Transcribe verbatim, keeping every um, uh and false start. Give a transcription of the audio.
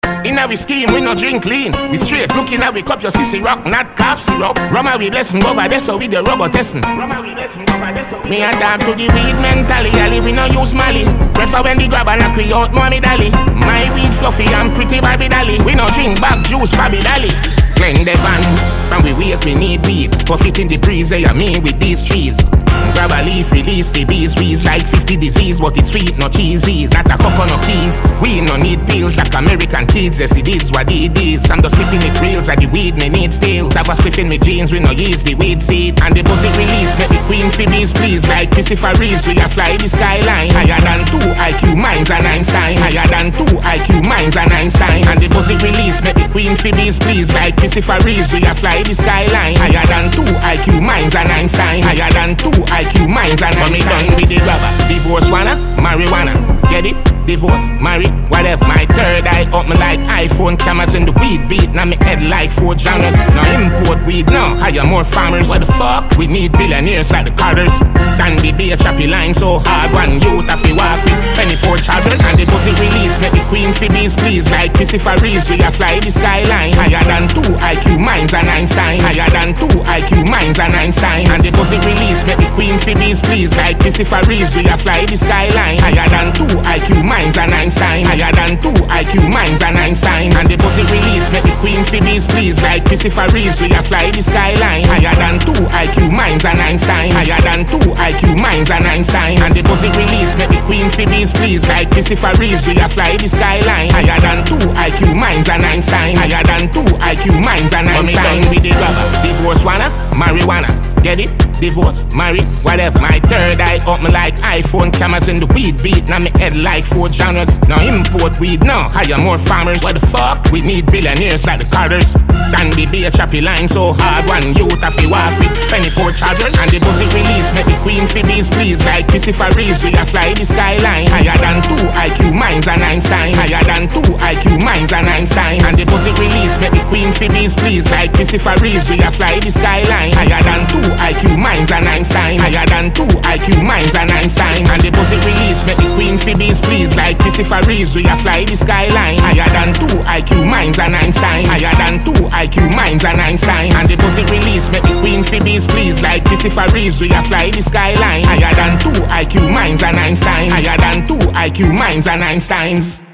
In our scheme, we no drink lean. We straight looking at we cup your sissy rock, not cough syrup. Rama we blessing over there, so we the rubber testing. Rama we blessing over there, so me and talk to the weed mentally. Ali, we no use Mali. Prefer when the grab and knock we out, mommy dolly. My weed fluffy and pretty Barbie dolly. We no drink back juice, Barbie dolly. Glen the van, from we wake we need weed. Puff it in the breeze, I me with these trees. Grab a leaf, release the bees. Weeds like fifty disease, but it's sweet, no cheesy. That a coconut keys. We no need pills like American kids. Yes, it is what it is. I'm just flipping it reels like the weed me need steals. I was spliffing me jeans, we no use the weed seed. And the pussy release, make the queen phoebes please. Like Christopher Reeves, we a fly the skyline. Higher than two I Q minds and Einstein. Higher than two I Q minds and Einstein. And the pussy release, make the queen phoebes please. Like Christopher Reeves, we a fly the skyline. Higher than two I Q minds and Einstein. Higher than two I Q minds and Einstein. But me done with the rubber. Divorce wanna, marijuana. Get it? Divorce, marry, whatever. My third eye up me like iPhone cameras in the weed beat. Now me head like four genres. Now import weed, now hire more farmers. What the fuck? We need billionaires like the Carters. Sandy Bay, choppy line so hard. One youth if we walk with twenty-four children. And the pussy release, make the queen phoebes please. Like Christopher Reeves, we a fly the skyline. Higher than two I Q minds and Einstein. Higher than two I Q minds and Einstein. And the pussy release, make the queen phoebes please. Like Christopher Reeves, we a fly the skyline. Higher than two I Q minds and Einstein. Higher than two I Q minds and Einstein. And the pussy release, make the queen phoebes please. Like Christopher Reeves, we a fly the skyline. Higher than two I Q minds and Einstein. Higher than two I Q minds and Einstein. And the pussy release, make the queen phoebes please. Like Christopher Reeves, we a fly the skyline. Higher than two I Q minds and Einstein. Higher than two I Q minds and Einstein. With the rubber. Divorce wanna, marijuana. Get it? Divorce, marry, whatever. My third eye up me like iPhone cameras in the weed beat. Now me head like four genres. Now import weed, now hire more farmers. What the fuck? We need billionaires like the Carters. Sandy Bay, choppy line so hard. One youth if we walk with twenty-four children. And the pussy release, make the queen phoebes please. Like Christopher Reeves, we a fly the skyline. Higher than two I Q minds and Einstein. Higher than two I Q minds and Einstein. And the pussy release, make the queen phoebes please. Like Christopher Reeves, we a fly the skyline. Higher than two I Q minds and Einstein. Higher than two I Q minds and Einstein. And the pussy release, make the queen phoebes please. Like Christopher Reeves, we a fly the skyline. Higher than two I Q minds and Einstein. Higher than two I Q minds and Einstein. And the pussy release, make the queen phoebes please. Like Christopher Reeves, we a fly the skyline. Higher than two I Q minds and Einstein. Higher than two I Q minds and Einsteins.